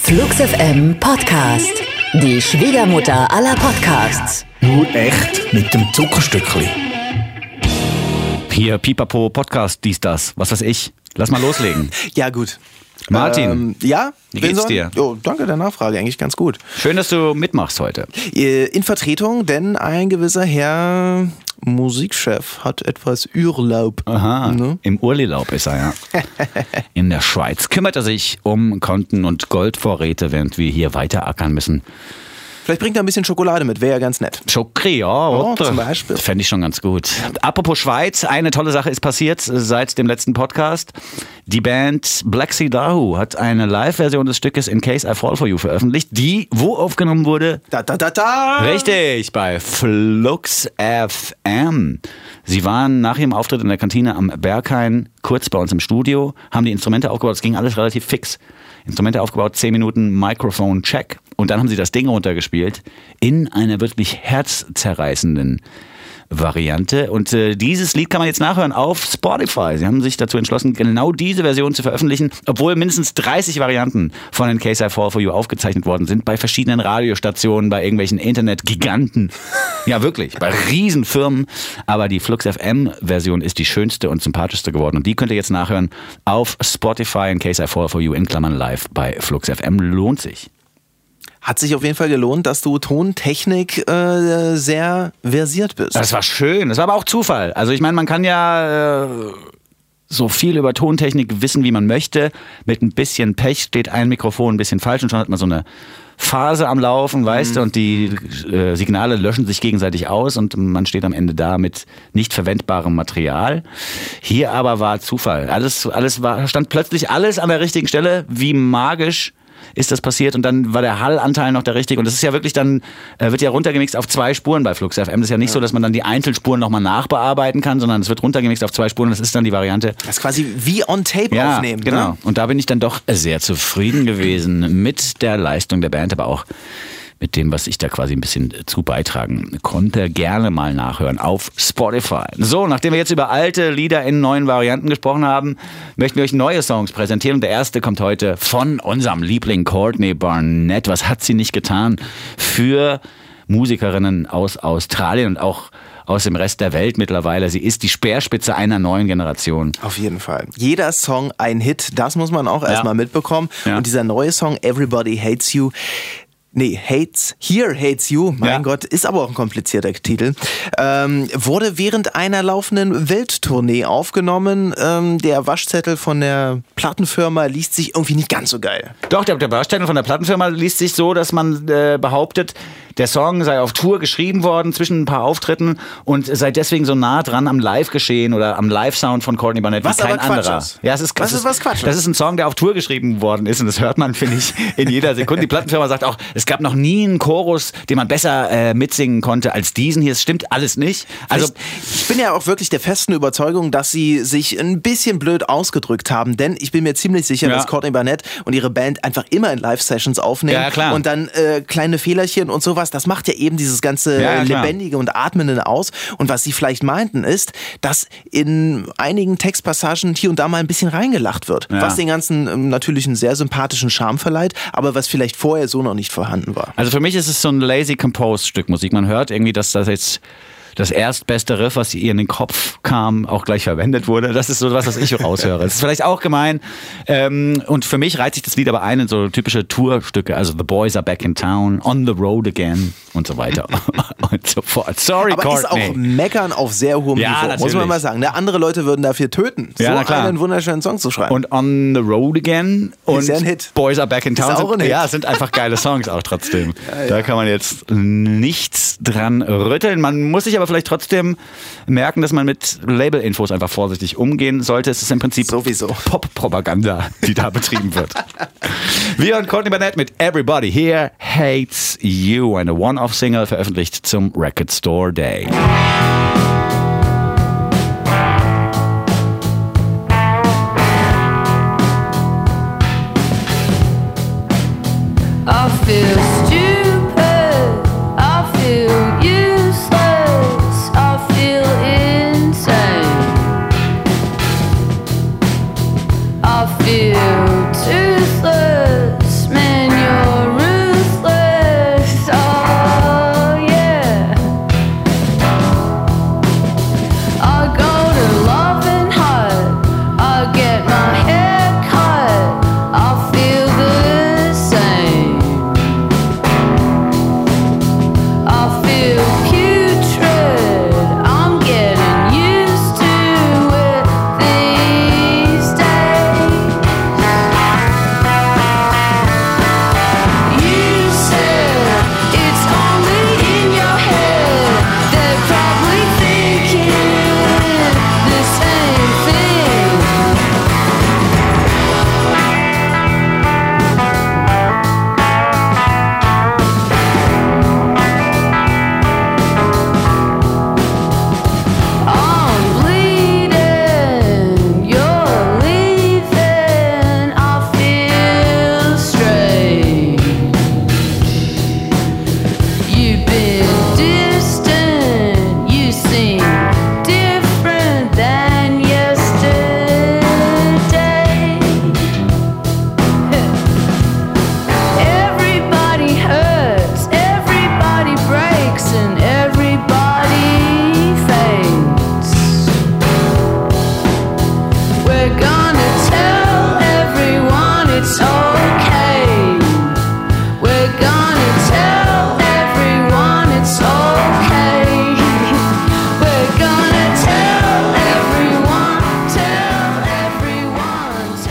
Flux FM Podcast. Die Schwiegermutter aller Podcasts. Nur echt mit dem Zuckerstückli. Hier, Pipapo, Podcast, dies, das, was weiß ich. Lass mal loslegen. Ja, gut. Martin, ja? wie geht's dir? Oh, danke der Nachfrage, eigentlich ganz gut. Schön, dass du mitmachst heute. In Vertretung, denn ein gewisser Herr Musikchef hat etwas Urlaub. Aha, Ne? im Urlaub ist er, ja. In der Schweiz kümmert er sich um Konten und Goldvorräte, während wir hier weiter ackern müssen. Vielleicht bringt er ein bisschen Schokolade mit, wäre ja ganz nett. Schokri, ja, oder? Zum Beispiel. Fände ich schon ganz gut. Apropos Schweiz, eine tolle Sache ist passiert seit dem letzten Podcast. Die Band Black Sea Dahu hat eine Live-Version des Stückes In Case I Fall For You veröffentlicht, die wo aufgenommen wurde? Da! Richtig, bei Flux FM. Sie waren nach ihrem Auftritt in der Kantine am Berghain kurz bei uns im Studio, haben die Instrumente aufgebaut, es ging alles relativ fix. Instrumente aufgebaut, 10 Minuten Microphone-Check und dann haben sie das Ding runtergespielt in einer wirklich herzzerreißenden Variante. Und dieses Lied kann man jetzt nachhören auf Spotify. Sie haben sich dazu entschlossen, genau diese Version zu veröffentlichen, obwohl mindestens 30 Varianten von In Case I Fall For You aufgezeichnet worden sind, bei verschiedenen Radiostationen, bei irgendwelchen Internetgiganten. Ja, wirklich, bei Riesenfirmen. Aber die Flux FM-Version ist die schönste und sympathischste geworden. Und die könnt ihr jetzt nachhören auf Spotify, In Case I Fall For You, in Klammern live bei Flux FM. Lohnt sich. Hat sich auf jeden Fall gelohnt, dass du Tontechnik sehr versiert bist. Das war schön. Das war aber auch Zufall. Also ich meine, man kann ja so viel über Tontechnik wissen, wie man möchte. Mit ein bisschen Pech steht ein Mikrofon ein bisschen falsch und schon hat man so eine Phase am Laufen, weißt du, und die Signale löschen sich gegenseitig aus und man steht am Ende da mit nicht verwendbarem Material. Hier aber war Zufall. Stand plötzlich alles an der richtigen Stelle, wie magisch ist das passiert und dann war der Hallanteil noch der richtige und das ist ja wirklich dann, wird ja runtergemixt auf 2 Spuren bei Flux FM. Das ist ja nicht so, dass man dann die Einzelspuren nochmal nachbearbeiten kann, sondern es wird runtergemixt auf 2 Spuren und das ist dann die Variante. Das ist quasi wie on Tape aufnehmen. Genau. Ne? Und da bin ich dann doch sehr zufrieden gewesen mit der Leistung der Band, aber auch mit dem, was ich da quasi ein bisschen zu beitragen konnte. Gerne mal nachhören auf Spotify. So, nachdem wir jetzt über alte Lieder in neuen Varianten gesprochen haben, möchten wir euch neue Songs präsentieren. Und der erste kommt heute von unserem Liebling Courtney Barnett. Was hat sie nicht getan für Musikerinnen aus Australien und auch aus dem Rest der Welt mittlerweile. Sie ist die Speerspitze einer neuen Generation. Auf jeden Fall. Jeder Song ein Hit, das muss man auch erstmal mitbekommen. Ja. Und dieser neue Song Everybody Hates You, Here Hates You, mein Gott, ist aber auch ein komplizierter Titel, wurde während einer laufenden Welttournee aufgenommen. Der Waschzettel von der Plattenfirma liest sich irgendwie nicht ganz so geil. Doch, der Waschzettel von der Plattenfirma liest sich so, dass man behauptet, der Song sei auf Tour geschrieben worden zwischen ein paar Auftritten und sei deswegen so nah dran am Live-Geschehen oder am Live-Sound von Courtney Barnett wie kein anderer. Ist. Ja, es ist Quatsch. Das ist ein Song, der auf Tour geschrieben worden ist und das hört man, finde ich, in jeder Sekunde. Die Plattenfirma sagt auch, es gab noch nie einen Chorus, den man besser mitsingen konnte als diesen hier. Es stimmt alles nicht. Also ich bin ja auch wirklich der festen Überzeugung, dass sie sich ein bisschen blöd ausgedrückt haben, denn ich bin mir ziemlich sicher, dass Courtney Barnett und ihre Band einfach immer in Live-Sessions aufnehmen und dann kleine Fehlerchen und sowas. Das macht ja eben dieses ganze Lebendige und Atmende aus. Und was sie vielleicht meinten ist, dass in einigen Textpassagen hier und da mal ein bisschen reingelacht wird. Ja. Was den ganzen natürlich einen sehr sympathischen Charme verleiht, aber was vielleicht vorher so noch nicht vorhanden war. Also für mich ist es so ein lazy composed Stück Musik. Man hört irgendwie, dass das jetzt das erstbeste Riff, was ihr in den Kopf kam, auch gleich verwendet wurde. Das ist so was ich raushöre. Das ist vielleicht auch gemein. Und für mich reiht sich das Lied aber ein in so typische Tourstücke. Also The Boys Are Back in Town, On the Road Again und so weiter und so fort. Sorry, aber Courtney. Ist auch Meckern auf sehr hohem Niveau, natürlich. muss man mal sagen. Andere Leute würden dafür töten, so einen wunderschönen Song zu schreiben. Und On the Road Again und ja ein Hit. Boys Are Back in Town ist auch ein Hit. sind einfach geile Songs auch trotzdem. Da kann man jetzt nichts dran rütteln. Man muss sich aber vielleicht trotzdem merken, dass man mit Label-Infos einfach vorsichtig umgehen sollte. Es ist im Prinzip sowieso Pop-Propaganda, die da betrieben wird. Wir und Courtney Barnett mit Everybody Here Hates You, eine One-Off-Single, veröffentlicht zum Record Store Day. I feel stupid, I feel useless, I feel insane, I feel toothless, man,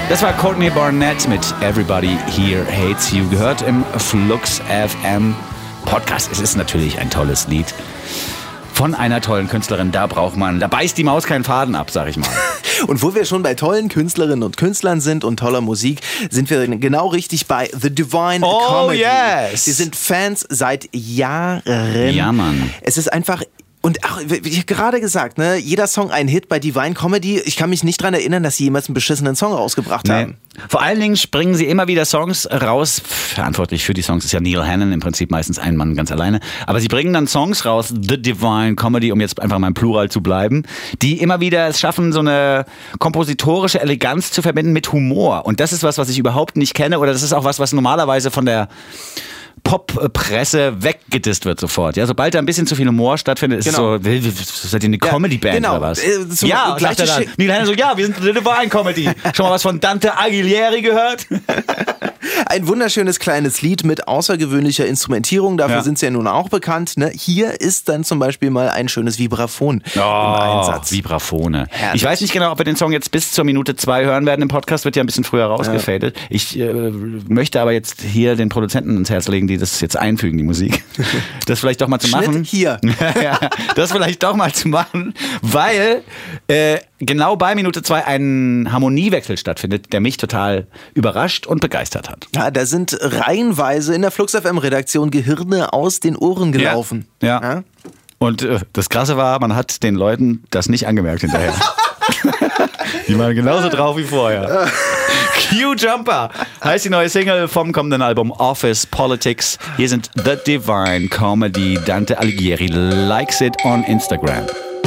Das war Courtney Barnett mit Everybody Here Hates You, gehört im Flux FM Podcast. Es ist natürlich ein tolles Lied von einer tollen Künstlerin. Da beißt die Maus keinen Faden ab, sag ich mal. Und wo wir schon bei tollen Künstlerinnen und Künstlern sind und toller Musik, sind wir genau richtig bei The Divine Comedy. Yes! Wir sind Fans seit Jahren. Ja, Mann. Es ist einfach... Und auch, wie ich gerade gesagt, ne, jeder Song ein Hit bei Divine Comedy. Ich kann mich nicht dran erinnern, dass sie jemals einen beschissenen Song rausgebracht haben. Vor allen Dingen springen sie immer wieder Songs raus. Verantwortlich für die Songs ist ja Neil Hannon, im Prinzip meistens ein Mann ganz alleine. Aber sie bringen dann Songs raus, The Divine Comedy, um jetzt einfach mal im Plural zu bleiben, die immer wieder es schaffen, so eine kompositorische Eleganz zu verbinden mit Humor. Und das ist was ich überhaupt nicht kenne. Oder das ist auch was normalerweise von der Pop-Presse weggedisst wird sofort. Ja, sobald da ein bisschen zu viel Humor stattfindet, ist es so, seid ihr eine Comedy-Band oder was? Ja, und sagt er dann, Neil Hannon so, ja, wir sind The Divine Comedy. Schon mal was von Dante Alighieri gehört? Ein wunderschönes kleines Lied mit außergewöhnlicher Instrumentierung, dafür sind sie ja nun auch bekannt. Ne? Hier ist dann zum Beispiel mal ein schönes Vibraphon im Einsatz. Vibraphone. Herrlich. Ich weiß nicht genau, ob wir den Song jetzt bis zur Minute 2 hören werden im Podcast, wird ja ein bisschen früher rausgefadet. Ich möchte aber jetzt hier den Produzenten ins Herz legen, die das jetzt einfügen, die Musik. Das vielleicht doch mal zu machen. Schnitt hier. Das vielleicht doch mal zu machen, weil genau bei Minute 2 ein Harmoniewechsel stattfindet, der mich total überrascht und begeistert hat. Ja, da sind reihenweise in der Flux FM Redaktion Gehirne aus den Ohren gelaufen. Ja. Und das Krasse war, man hat den Leuten das nicht angemerkt hinterher. Die waren genauso drauf wie vorher. Q-Jumper heißt die neue Single vom kommenden Album Office Politics. Hier sind The Divine Comedy. Dante Alighieri likes it on Instagram.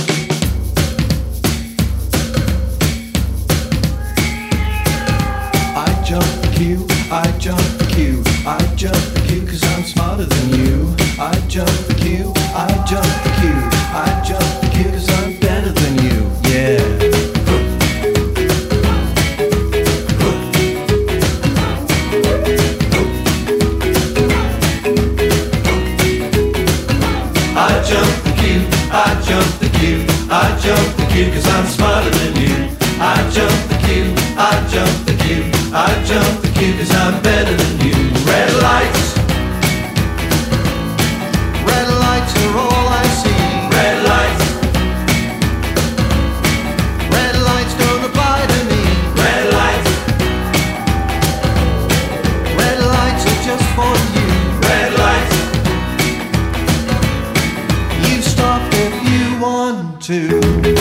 I jump the queue, I jump the queue, I jump the queue 'cause I'm smarter than you. I jump the queue, I jump the queue, I jump the queue 'cause I'm better than you. Yeah. I jump the queue, I jump the queue 'cause I'm smarter than you. I jump the queue, I jump the queue, I jump the queue 'cause I'm better than you. Red lights are all I see. Red lights don't apply to me. Red lights are just for you. Red lights, you stop if you want to.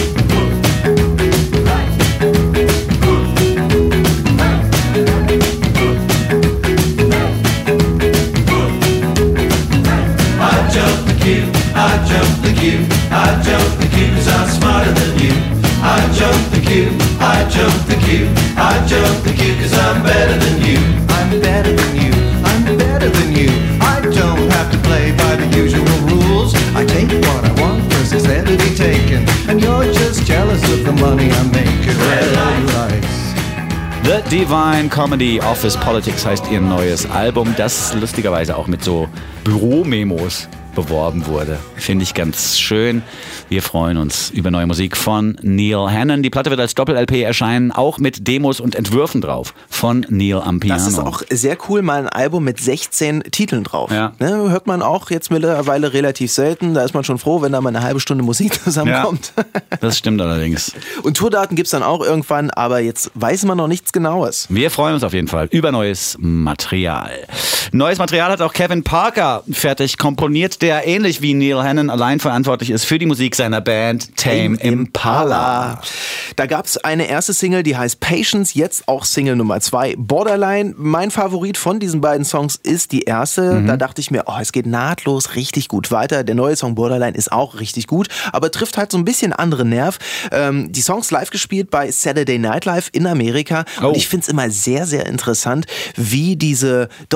I jump the queue, I jump the queue 'cause I'm smarter than you. I jump the queue, I jump the queue, I jump the queue 'cause I'm better than you. I'm better than you, I'm better than you. I don't have to play by the usual rules. I take what I want 'cause it's there to be taken. And you're just jealous of the money I'm making. Red lights. The Divine Comedy Office Politics heißt ihr neues Album, das lustigerweise auch mit so Büromemos beworben wurde. Finde ich ganz schön. Wir freuen uns über neue Musik von Neil Hannon. Die Platte wird als Doppel-LP erscheinen, auch mit Demos und Entwürfen drauf von Neil am Piano. Das ist auch sehr cool, mal ein Album mit 16 Titeln drauf. Ja. Ne, hört man auch jetzt mittlerweile relativ selten. Da ist man schon froh, wenn da mal eine halbe Stunde Musik zusammenkommt. Ja, das stimmt allerdings. Und Tourdaten gibt's dann auch irgendwann, aber jetzt weiß man noch nichts Genaues. Wir freuen uns auf jeden Fall über neues Material. Neues Material hat auch Kevin Parker fertig komponiert, der ähnlich wie Neil Hannon allein verantwortlich ist für die Musik seiner Band Tame Impala. Da gab es eine erste Single, die heißt Patience, jetzt auch Single Nummer 2, Borderline. Mein Favorit von diesen beiden Songs ist die erste. Da dachte ich mir, es geht nahtlos richtig gut weiter. Der neue Song Borderline ist auch richtig gut, aber trifft halt so ein bisschen anderen Nerv. Die Songs live gespielt bei Saturday Night Live in Amerika. Und ich finde es immer sehr, sehr interessant, wie diese doch sehr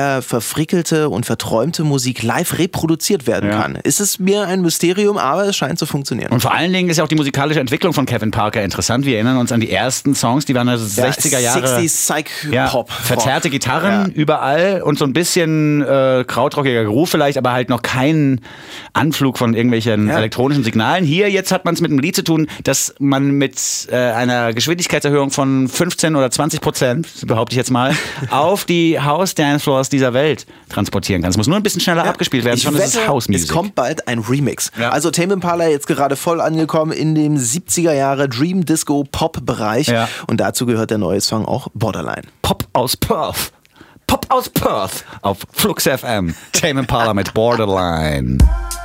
sehr verfrickelte und verträumte Musik live reproduziert werden kann. Ist es mir ein Mysterium, aber es scheint zu funktionieren. Und vor allen Dingen ist ja auch die musikalische Entwicklung von Kevin Parker interessant. Wir erinnern uns an die ersten Songs, die waren 60er Jahre. 60s Psych-Pop. Verzerrte Gitarren überall und so ein bisschen krautrockiger Groove vielleicht, aber halt noch keinen Anflug von irgendwelchen elektronischen Signalen. Hier jetzt hat man es mit einem Lied zu tun, das man mit einer Geschwindigkeitserhöhung von 15 oder 20%, behaupte ich jetzt mal, auf die House-Dancefloors dieser Welt transportieren kann. Es muss nur ein bisschen schneller abgespielt werden, schon ist es House-Music. Es kommt bald ein Remix. Ja. Also Tame Impala jetzt gerade voll angekommen in dem 70er Jahre Dream Disco Pop-Bereich. Ja. Und dazu gehört der neue Song auch Borderline. Pop aus Perth. Pop aus Perth auf Flux FM. Tame Impala mit Borderline.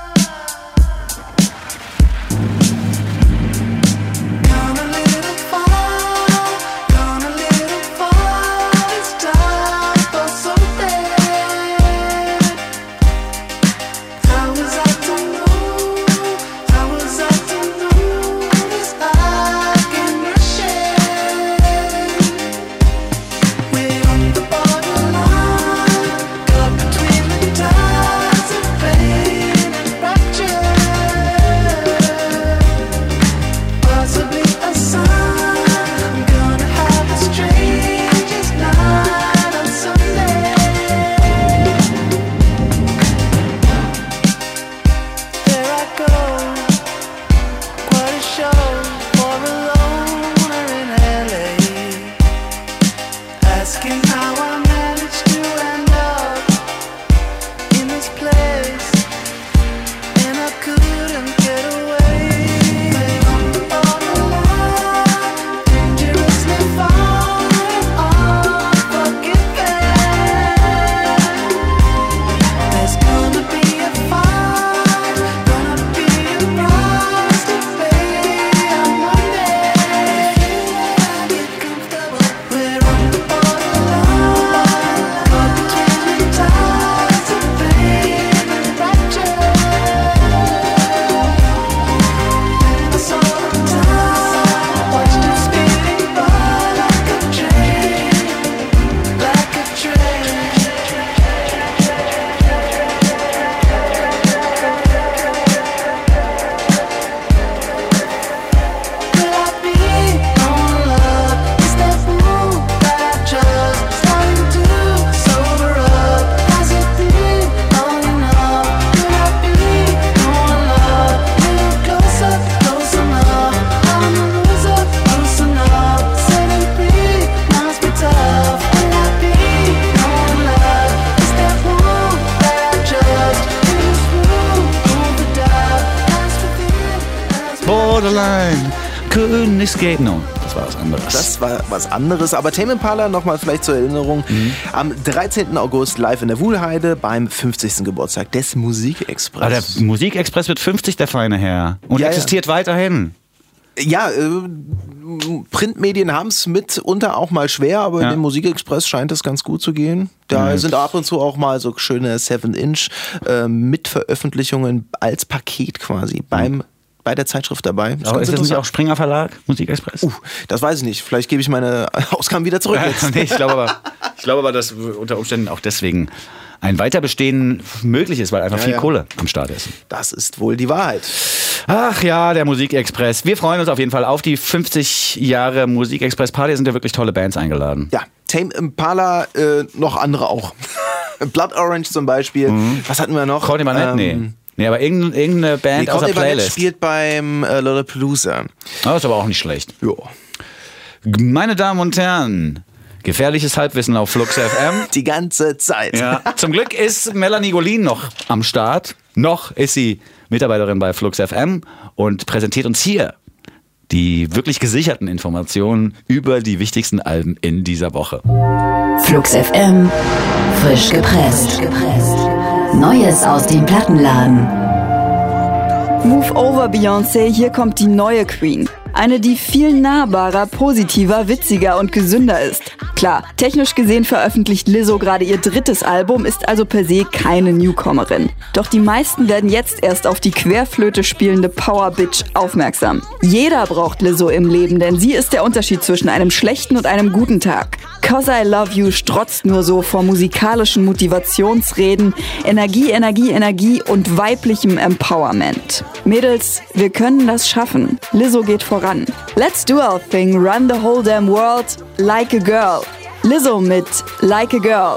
No, das war was anderes. Das war was anderes, aber Tame Impala, nochmal vielleicht zur Erinnerung, am 13. August live in der Wuhlheide beim 50. Geburtstag des Musikexpress. Aber der Musikexpress wird 50, der feine Herr. Und existiert weiterhin. Ja, Printmedien haben es mitunter auch mal schwer, aber in dem Musikexpress scheint es ganz gut zu gehen. Da sind ab und zu auch mal so schöne 7-Inch Mitveröffentlichungen als Paket quasi bei der Zeitschrift dabei. Aber ist das nicht auch Springer Verlag, Musikexpress? Das weiß ich nicht. Vielleicht gebe ich meine Ausgaben wieder zurück jetzt. Nee, ich glaube aber, dass unter Umständen auch deswegen ein Weiterbestehen möglich ist, weil einfach viel Kohle am Start ist. Das ist wohl die Wahrheit. Ach ja, der Musikexpress. Wir freuen uns auf jeden Fall auf die 50 Jahre Musikexpress-Party. Sind ja wirklich tolle Bands eingeladen. Ja, Tame Impala, noch andere auch. Blood Orange zum Beispiel. Was hatten wir noch? Courtney Barnett, Nee, aber irgendeine Band aus der Playlist. Spielt beim Lollapalooza. Das ist aber auch nicht schlecht. Jo. Meine Damen und Herren, gefährliches Halbwissen auf Flux FM. Die ganze Zeit. Ja. Zum Glück ist Melanie Golin noch am Start. Noch ist sie Mitarbeiterin bei Flux FM und präsentiert uns hier die wirklich gesicherten Informationen über die wichtigsten Alben in dieser Woche. Flux FM, frisch gepresst. Neues aus dem Plattenladen. Move over, Beyoncé, hier kommt die neue Queen. Eine, die viel nahbarer, positiver, witziger und gesünder ist. Klar, technisch gesehen veröffentlicht Lizzo gerade ihr 3. Album, ist also per se keine Newcomerin. Doch die meisten werden jetzt erst auf die Querflöte spielende Power-Bitch aufmerksam. Jeder braucht Lizzo im Leben, denn sie ist der Unterschied zwischen einem schlechten und einem guten Tag. 'Cause I Love You strotzt nur so vor musikalischen Motivationsreden, Energie und weiblichem Empowerment. Mädels, wir können das schaffen. Lizzo geht voran. Let's do our thing, run the whole damn world like a girl. Lizzo mit Like a Girl.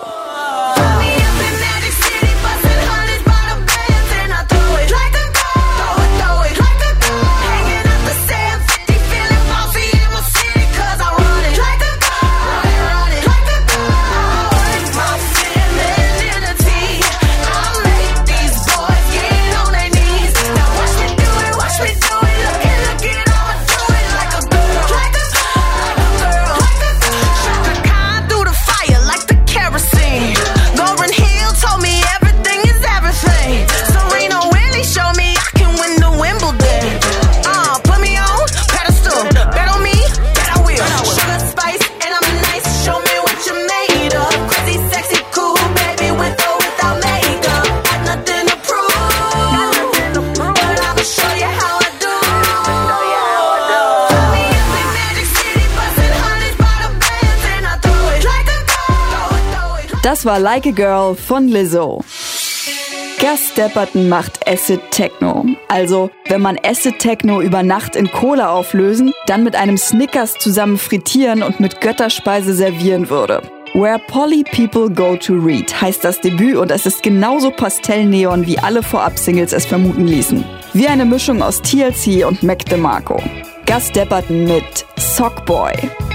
Das war Like a Girl von Lizzo. Gus Dapperton macht Acid Techno. Also, wenn man Acid Techno über Nacht in Cola auflösen, dann mit einem Snickers zusammen frittieren und mit Götterspeise servieren würde. Where Poly People Go to Read heißt das Debüt und es ist genauso Pastellneon, wie alle Vorab-Singles es vermuten ließen. Wie eine Mischung aus TLC und Mac DeMarco. Gus Dapperton mit Sockboy.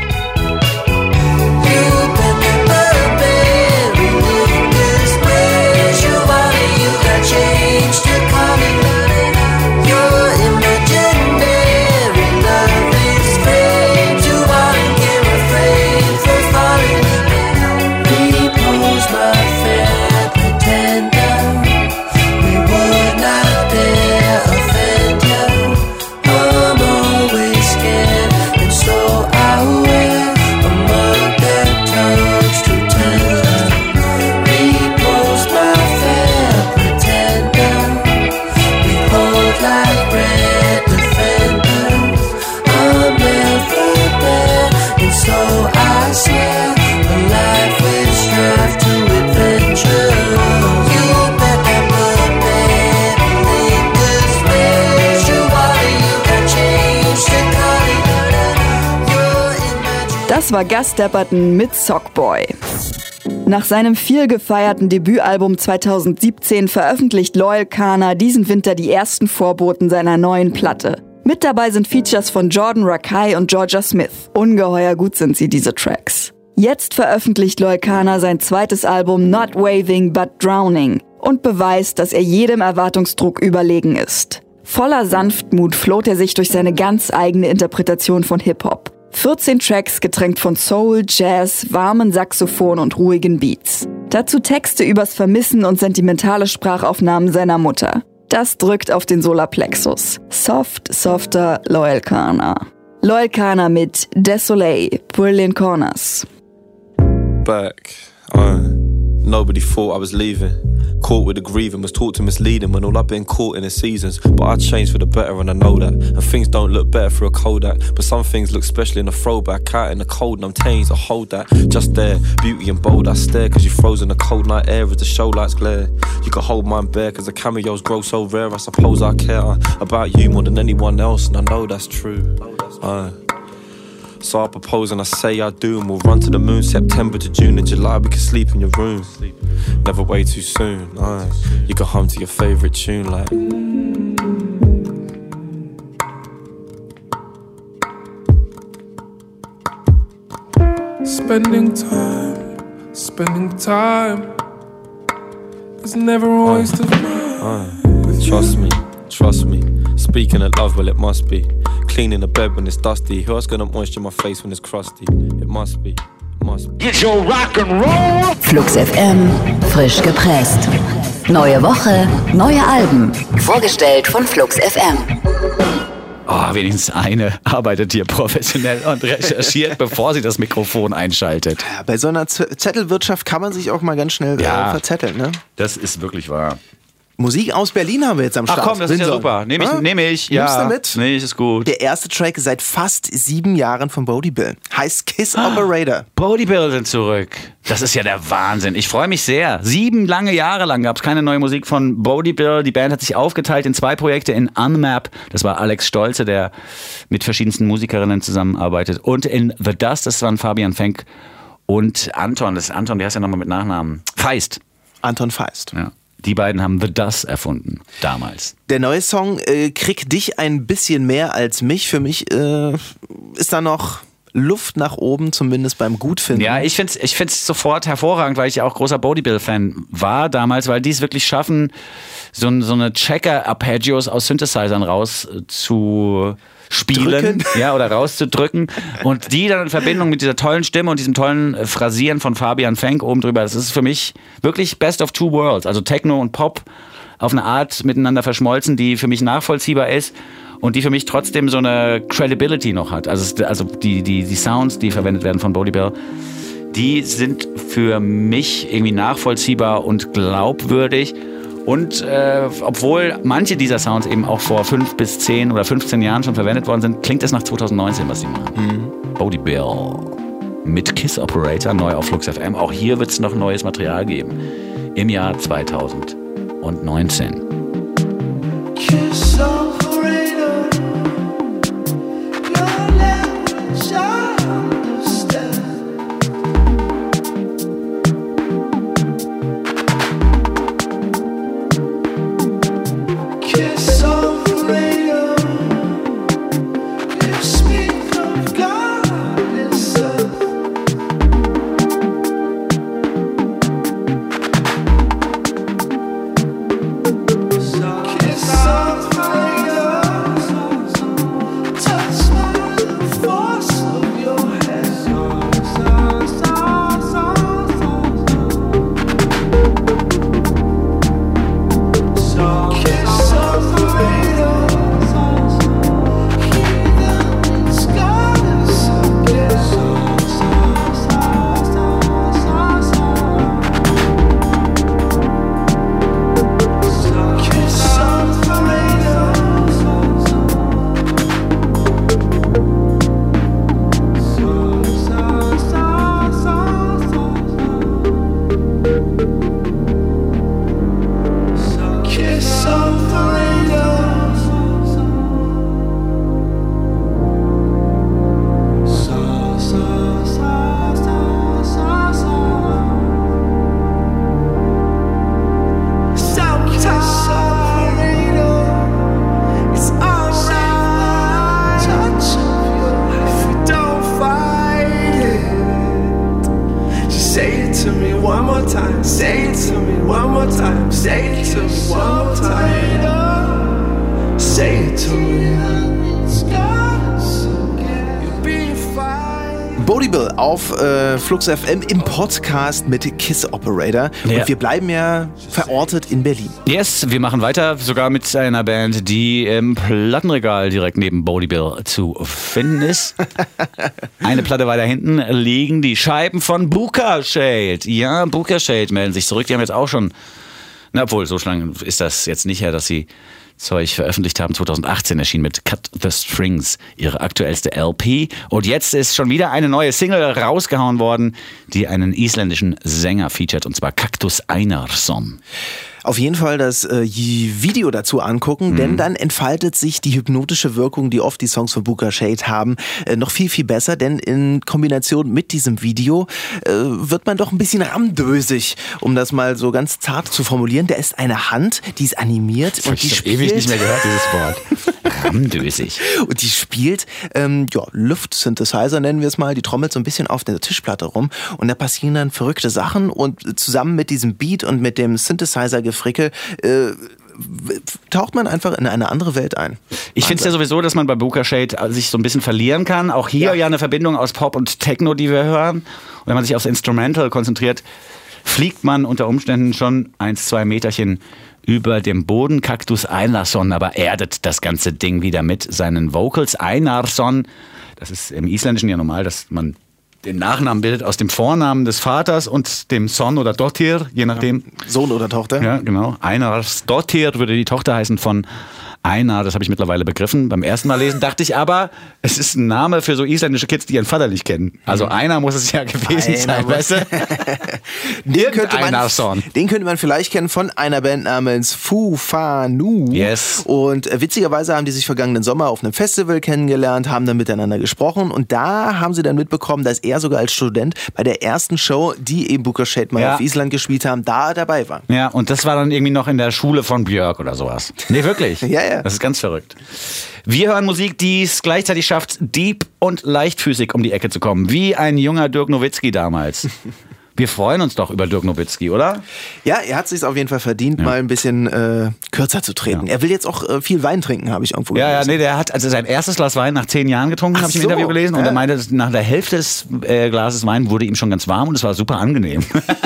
Das war Gus Dapperton mit Sockboy. Nach seinem viel gefeierten Debütalbum 2017 veröffentlicht Loyle Carner diesen Winter die ersten Vorboten seiner neuen Platte. Mit dabei sind Features von Jordan Rakei und Georgia Smith. Ungeheuer gut sind sie, diese Tracks. Jetzt veröffentlicht Loyle Carner sein 2. Album Not Waving But Drowning und beweist, dass er jedem Erwartungsdruck überlegen ist. Voller Sanftmut floht er sich durch seine ganz eigene Interpretation von Hip-Hop. 14 Tracks getränkt von Soul, Jazz, warmen Saxophon und ruhigen Beats. Dazu Texte übers Vermissen und sentimentale Sprachaufnahmen seiner Mutter. Das drückt auf den Solarplexus. Soft, softer Loyle Carner. Loyle Carner mit Desolé, Brilliant Corners. Back, nobody thought I was leaving. Caught with the grieving, was taught to mislead him when all I've been caught in the seasons. But I changed for the better and I know that. And things don't look better for a Kodak, but some things look special in a throwback. Out in the cold and I'm tamed, I hold that. Just there, beauty and bold, I stare cause you froze in the cold night air as the show lights glare. You can hold mine bare cause the cameos grow so rare. I suppose I care about you more than anyone else, and I know that's true. So I propose and I say I do, and we'll run to the moon. September to June and July we can sleep in your room. Never way too soon. You go home to your favourite tune like Spending time is never a waste of mine. Trust me. Speaking of love, well it must be. Cleaning the bed when it's dusty. Who else gonna moisture my face when it's crusty? It must be. Get your rock and roll. Flux FM, frisch gepresst. Neue Woche, neue Alben. Vorgestellt von Flux FM. Oh, wenigstens eine arbeitet hier professionell und recherchiert, bevor sie das Mikrofon einschaltet. Ja, bei so einer Zettelwirtschaft kann man sich auch mal ganz schnell verzetteln, ne? Das ist wirklich wahr. Musik aus Berlin haben wir jetzt am Start. Ach komm, das ist ja super. Nehme ich. Ja. Nimmst du mit? Nee, ist gut. Der erste Track seit fast 7 Jahren von Bodie Bill. Heißt Kiss Operator. Bodie Bill sind zurück. Das ist ja der Wahnsinn. Ich freue mich sehr. 7 lange Jahre lang gab es keine neue Musik von Bodie Bill. Die Band hat sich aufgeteilt in 2 Projekte. In Unmap, das war Alex Stolze, der mit verschiedensten Musikerinnen zusammenarbeitet. Und in The Dust, das waren Fabian Fenk und Anton. Das ist Anton, der heißt ja nochmal mit Nachnamen. Feist. Anton Feist. Ja. Die beiden haben The Dust erfunden, damals. Der neue Song kriegt dich ein bisschen mehr als mich. Für mich ist da noch Luft nach oben, zumindest beim Gutfinden. Ja, ich find's sofort hervorragend, weil ich ja auch großer Bodie Bill-Fan war damals, weil die es wirklich schaffen, so eine Checker-Arpeggios aus Synthesizern raus zu spielen, ja, oder rauszudrücken und die dann in Verbindung mit dieser tollen Stimme und diesem tollen Phrasieren von Fabian Fenk oben drüber, das ist für mich wirklich Best of Two Worlds, also Techno und Pop auf eine Art miteinander verschmolzen, die für mich nachvollziehbar ist und die für mich trotzdem so eine Credibility noch hat. Also die Sounds, die verwendet werden von Bodie Bill, die sind für mich irgendwie nachvollziehbar und glaubwürdig. Und obwohl manche dieser Sounds eben auch vor 5 bis 10 oder 15 Jahren schon verwendet worden sind, klingt es nach 2019, was sie machen. Bodie Bill mit Kiss Operator, neu auf Flux FM. Auch hier wird es noch neues Material geben. Im Jahr 2019. Kiss Operator, your language I understand. Kiss Operator, you speak of God Himself. Kiss Operator, touch the force of your hand. Kiss Operator, heathens goddess again. Kiss Operator, Kiss Operator. Kiss Operator, it's alright. Touch of your life, we don't fight it. Just say it to me one more time. Say it to me one more time. Say it to me one more time. Say it to me. You'll be fine. Bodie Bill auf Flux FM im Podcast mit Kiss Operator. Ja. Und wir bleiben ja verortet in Berlin. Yes, wir machen weiter, sogar mit einer Band, die im Plattenregal direkt neben Bodie Bill zu finden ist. Eine Platte weiter hinten liegen die Scheiben von Booka Shade. Ja, Booka Shade melden sich zurück. Die haben jetzt auch schon, na obwohl, so lange ist das jetzt nicht her, dass sie Zeug veröffentlicht haben. 2018 erschien mit Cut the Strings ihre aktuellste LP. Und jetzt ist schon wieder eine neue Single rausgehauen worden, die einen isländischen Sänger featuret, und zwar Kaktus Einarsson. Auf jeden Fall das Video dazu angucken, denn dann entfaltet sich die hypnotische Wirkung, die oft die Songs von Booka Shade haben, noch viel, viel besser, denn in Kombination mit diesem Video wird man doch ein bisschen ramdösig, um das mal so ganz zart zu formulieren. Da ist eine Hand, die ist animiert Das und die ich spielt... ewig nicht mehr gehört, dieses Wort. Ramdösig. Und die spielt Luft-Synthesizer, nennen wir es mal, die trommelt so ein bisschen auf der Tischplatte rum und da passieren dann verrückte Sachen und zusammen mit diesem Beat und mit dem Synthesizer-Gefrickel taucht man einfach in eine andere Welt ein. Ich finde es ja sowieso, dass man bei Booka Shade sich so ein bisschen verlieren kann. Auch hier ja eine Verbindung aus Pop und Techno, die wir hören. Und wenn man sich aufs Instrumental konzentriert, fliegt man unter Umständen schon 1-2 Meterchen über dem Boden Kaktus Einarsson, aber erdet das ganze Ding wieder mit seinen Vocals. Einarsson, das ist im Isländischen ja normal, dass man den Nachnamen bildet aus dem Vornamen des Vaters und dem Son oder Dottir, je nachdem. Sohn oder Tochter. Ja, genau. Einarsdottir würde die Tochter heißen von Einar, das habe ich mittlerweile begriffen. Beim ersten Mal lesen dachte ich aber, es ist ein Name für so isländische Kids, die ihren Vater nicht kennen. Also Einar muss es ja gewesen sein, weißt du? Den könnte man vielleicht kennen von einer Band namens Fufanu. Yes. Und witzigerweise haben die sich vergangenen Sommer auf einem Festival kennengelernt, haben dann miteinander gesprochen und da haben sie dann mitbekommen, dass er sogar als Student bei der ersten Show, die eben Booker Shade mal auf Island gespielt haben, da dabei war. Ja, und das war dann irgendwie noch in der Schule von Björk oder sowas. Nee, wirklich. Ja. Das ist ganz verrückt. Wir hören Musik, die es gleichzeitig schafft, deep und leichtfüßig um die Ecke zu kommen. Wie ein junger Dirk Nowitzki damals. Wir freuen uns doch über Dirk Nowitzki, oder? Ja, er hat es sich auf jeden Fall verdient, mal ein bisschen kürzer zu treten. Ja. Er will jetzt auch viel Wein trinken, habe ich irgendwo gelesen. Ja, nee, der hat also sein erstes Glas Wein nach 10 Jahren getrunken, habe ich im Interview gelesen. Und er meinte, nach der Hälfte des Glases Wein wurde ihm schon ganz warm und es war super angenehm.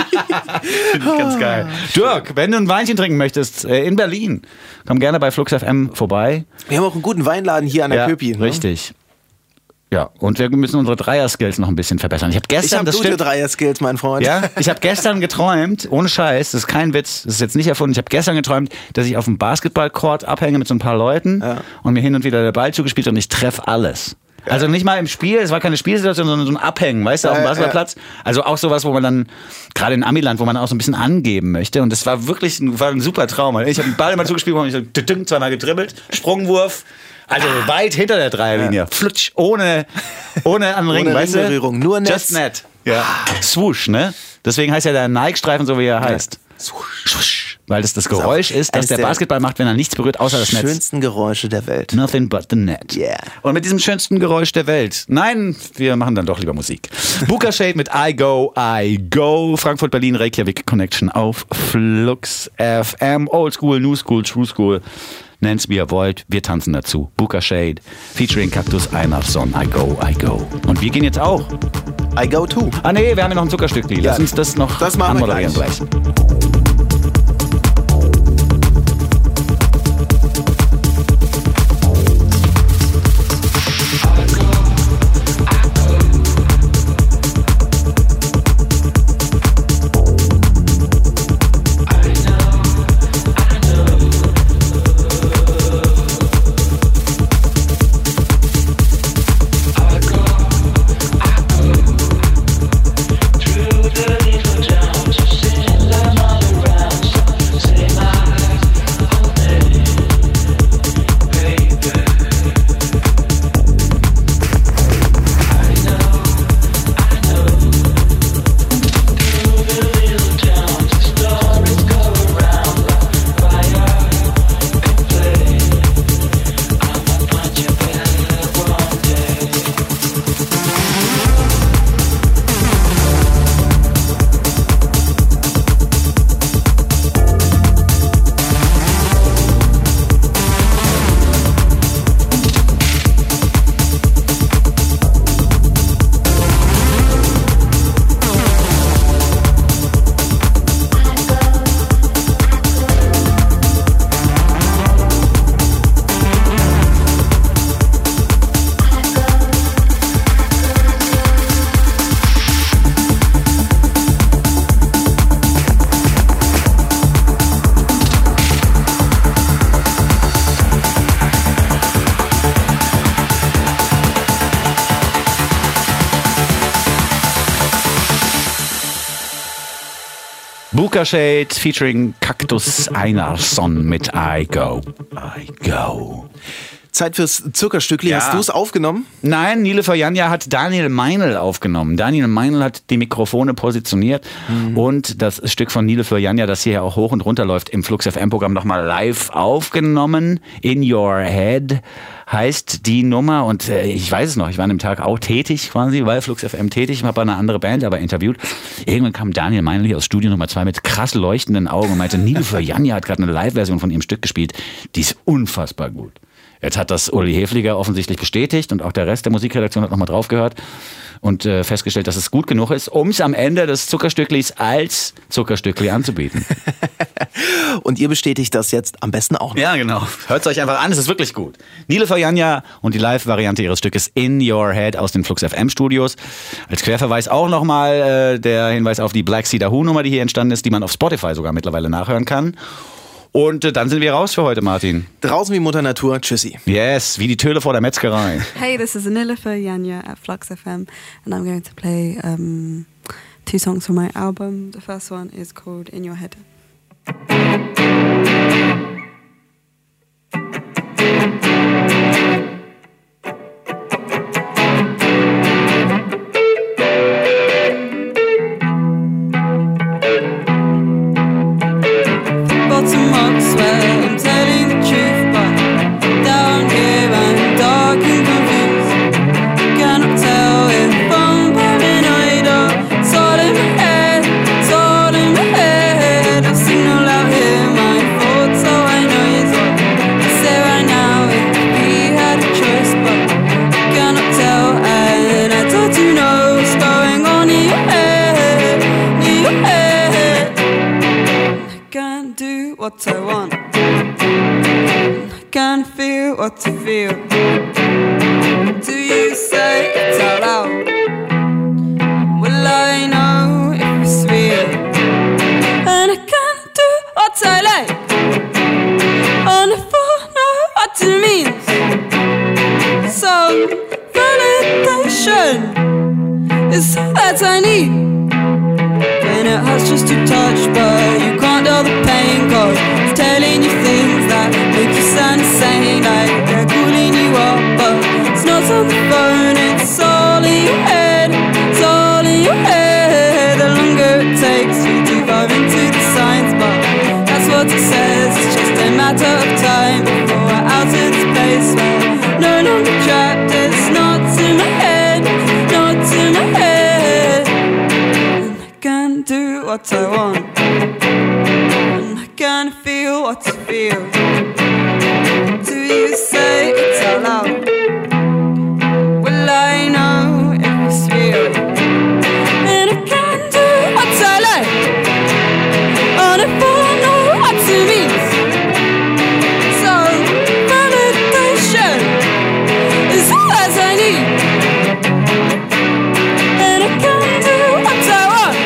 Finde ich ganz geil. Dirk, wenn du ein Weinchen trinken möchtest, in Berlin, komm gerne bei Flux FM vorbei. Wir haben auch einen guten Weinladen hier an der Köpi. Richtig. Ja, und wir müssen unsere Dreier-Skills noch ein bisschen verbessern. Ich habe gute Dreier-Skills, mein Freund. Ja, ich habe gestern geträumt, ohne Scheiß, das ist kein Witz, das ist jetzt nicht erfunden, ich habe gestern geträumt, dass ich auf dem Basketballcourt abhänge mit so ein paar Leuten und mir hin und wieder der Ball zugespielt und ich treffe alles. Also nicht mal im Spiel, es war keine Spielsituation, sondern so ein Abhängen, weißt du, auf dem Basketballplatz. Also auch sowas, wo man dann, gerade in Amiland, wo man auch so ein bisschen angeben möchte. Und das war wirklich ein super Traum. Ich habe den Ball immer zugespielt, habe mich zweimal gedribbelt, Sprungwurf. Also weit hinter der Dreierlinie. Flutsch, ohne an Ring, weißt du? Berührung, nur Netz. Just net. Ja. Swoosh, ne? Deswegen heißt ja der Nike-Streifen so, wie er heißt. Swoosh. Weil das Geräusch ist, das der Basketball macht, wenn er nichts berührt, außer das Netz. Die schönsten Geräusche der Welt. Nothing but the net. Yeah. Und mit diesem schönsten Geräusch der Welt. Nein, wir machen dann doch lieber Musik. Booker Shade mit I Go, I Go. Frankfurt, Berlin, Reykjavik Connection auf Flux FM. Old School, New School, True School. Nennt's wie ihr wollt, wir tanzen dazu. Booker Shade, featuring Kaktus Einarsson, I Go, I Go. Und wir gehen jetzt auch. I Go too. Ah nee, wir haben ja noch ein Zuckerstückli. Lass uns das noch anmoderieren gleich. Booker Shade featuring Kaktus Einarsson mit I Go, I Go. Zeit fürs Zuckerstückli. Ja. Hast du es aufgenommen? Nein, Nilüfer Janja hat Daniel Meinl aufgenommen. Daniel Meinl hat die Mikrofone positioniert und das Stück von Nilüfer Janja, das hier ja auch hoch und runter läuft, im Flux FM-Programm nochmal live aufgenommen. In Your Head heißt die Nummer und ich weiß es noch, ich war an dem Tag auch tätig quasi, bei Flux FM tätig, habe eine andere Band aber interviewt. Irgendwann kam Daniel Meinl hier aus Studio Nummer 2 mit krass leuchtenden Augen und meinte, Nilüfer Janja hat gerade eine Live-Version von ihrem Stück gespielt, die ist unfassbar gut. Jetzt hat das Uli Hefliger offensichtlich bestätigt und auch der Rest der Musikredaktion hat nochmal drauf gehört und festgestellt, dass es gut genug ist, um es am Ende des Zuckerstücklis als Zuckerstückli anzubieten. Und ihr bestätigt das jetzt am besten auch noch. Ja, genau. Hört es euch einfach an, es ist wirklich gut. Nilofer Janja und die Live-Variante ihres Stückes In Your Head aus den Flux FM Studios. Als Querverweis auch nochmal der Hinweis auf die Black Cedar Who Nummer, die hier entstanden ist, die man auf Spotify sogar mittlerweile nachhören kann. Und dann sind wir raus für heute, Martin. Draußen wie Mutter Natur. Tschüssi. Yes, wie die Töle vor der Metzgerei. Hey, this is Nilofer Janja at Flux FM and I'm going to play 2 songs from my album. The first one is called In Your Head. What I want, I can feel what I feel. Do you say it out loud? Will I know if it's real? And I can do what I like, and if I know what it means. So validation is all that I need. When it hurts just to touch, but you can't tell the pain, cause it's telling you things that make you sound insane, like they're calling you up, but it's not on the phone, it's all in your head, it's all in your head. The longer it takes you to dive into the science, but that's what it says, it's just a matter of time before we're out of this place where no longer trapped, it's not in my head, not in my head. Do what I want, and I can feel what I feel. Do you say it out loud? Will I know if it's real? And I can do what I like, and if I know what it means. So validation is all that I need. And I can do what I want.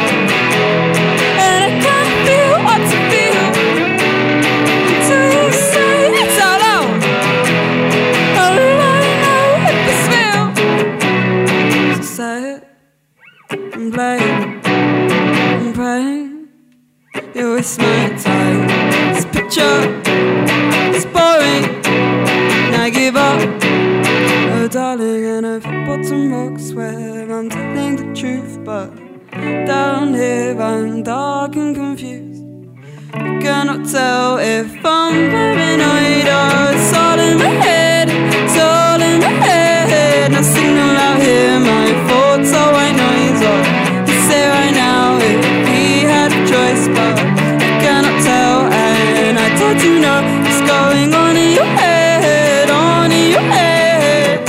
I'm praying, you waste my time. This picture is boring, and I give up. Oh darling, and I've hit bottom rocks where I'm telling the truth, but down here I'm dark and confused. I cannot tell if I'm paranoid or it's all in my head, it's all in my head. No signal out here, my thoughts are white noise, or say right now if he had a choice, but I cannot tell, and I don't you know what's going on in your head, on in your head.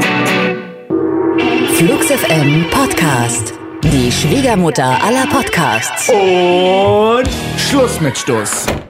Flux FM Podcast. Die Schwiegermutter aller Podcasts. Und Schluss mit Stuss.